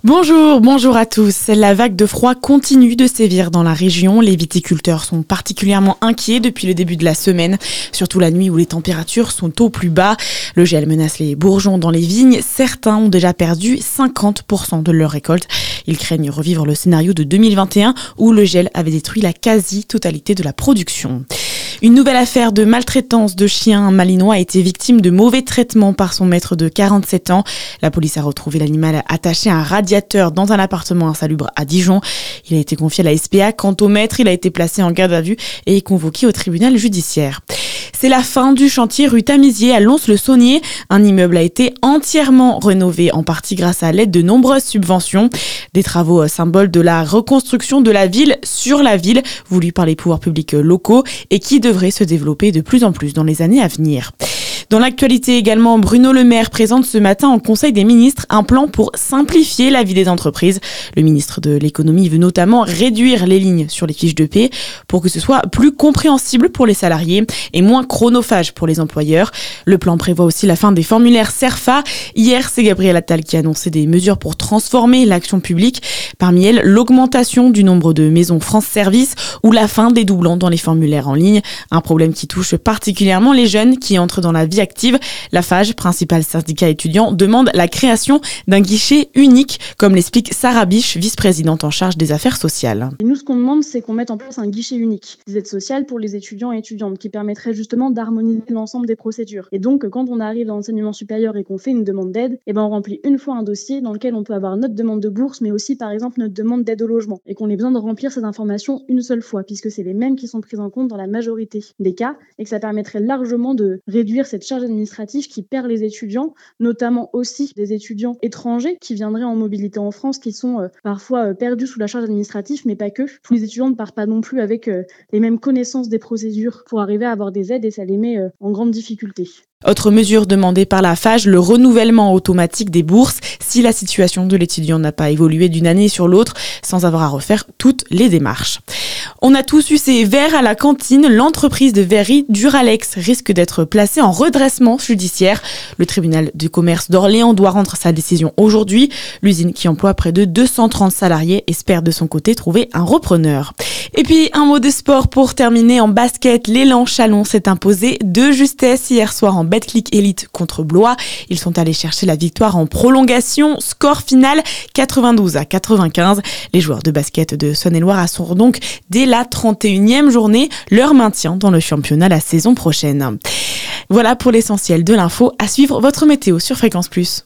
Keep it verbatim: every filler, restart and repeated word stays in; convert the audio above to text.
Bonjour, bonjour à tous. La vague de froid continue de sévir dans la région. Les viticulteurs sont particulièrement inquiets depuis le début de la semaine, surtout la nuit où les températures sont au plus bas. Le gel menace les bourgeons dans les vignes. Certains ont déjà perdu cinquante pour cent de leur récolte. Ils craignent revivre le scénario de deux mille vingt et un où le gel avait détruit la quasi-totalité de la production. Une nouvelle affaire de maltraitance de chien. Un Malinois a été victime de mauvais traitements par son maître de quarante-sept ans. La police a retrouvé l'animal attaché à un radiateur dans un appartement insalubre à Dijon. Il a été confié à la S P A. Quant au maître, il a été placé en garde à vue et est convoqué au tribunal judiciaire. C'est la fin du chantier rue Tamisier à Lons-le-Saunier. Un immeuble a été entièrement rénové, en partie grâce à l'aide de nombreuses subventions. Des travaux symboles de la reconstruction de la ville sur la ville, voulus par les pouvoirs publics locaux et qui devraient se développer de plus en plus dans les années à venir. Dans l'actualité également, Bruno Le Maire présente ce matin en Conseil des ministres un plan pour simplifier la vie des entreprises. Le ministre de l'économie veut notamment réduire les lignes sur les fiches de paie pour que ce soit plus compréhensible pour les salariés et moins chronophage pour les employeurs. Le plan prévoit aussi la fin des formulaires CERFA. Hier, c'est Gabriel Attal qui a annoncé des mesures pour transformer l'action publique. Parmi elles, l'augmentation du nombre de maisons France Service ou la fin des doublons dans les formulaires en ligne. Un problème qui touche particulièrement les jeunes qui entrent dans la vie active. La FAGE, principal syndicat étudiant, demande la création d'un guichet unique, comme l'explique Sarah Biche, vice-présidente en charge des affaires sociales. Et nous, ce qu'on demande, c'est qu'on mette en place un guichet unique des aides sociales pour les étudiants et étudiantes, qui permettrait justement d'harmoniser l'ensemble des procédures. Et donc, quand on arrive dans l'enseignement supérieur et qu'on fait une demande d'aide, eh ben, on remplit une fois un dossier dans lequel on peut avoir notre demande de bourse, mais aussi, par exemple, notre demande d'aide au logement. Et qu'on ait besoin de remplir ces informations une seule fois, puisque c'est les mêmes qui sont prises en compte dans la majorité des cas, et que ça permettrait largement de réduire cette charge administrative qui perd les étudiants, notamment aussi des étudiants étrangers qui viendraient en mobilité en France, qui sont euh, parfois euh, perdus sous la charge administrative, mais pas que. Tous les étudiants ne partent pas non plus avec euh, les mêmes connaissances des procédures pour arriver à avoir des aides et ça les met euh, en grande difficulté. Autre mesure demandée par la FAGE, le renouvellement automatique des bourses si la situation de l'étudiant n'a pas évolué d'une année sur l'autre sans avoir à refaire toutes les démarches. On a tous eu ces verres à la cantine. L'entreprise de verrerie Duralex risque d'être placée en redressement judiciaire. Le tribunal du commerce d'Orléans doit rendre sa décision aujourd'hui. L'usine, qui emploie près de deux cent trente salariés, espère de son côté trouver un repreneur. Et puis un mot de sport pour terminer. En basket, l'élan Chalon s'est imposé de justesse hier soir en Betclic Elite contre Blois. Ils sont allés chercher la victoire en prolongation. Score final quatre-vingt-douze à quatre-vingt-quinze. Les joueurs de basket de Saône-et-Loire assurent donc dès la trente et unième journée leur maintien dans le championnat la saison prochaine. Voilà pour l'essentiel de l'info. À suivre votre météo sur Fréquence Plus.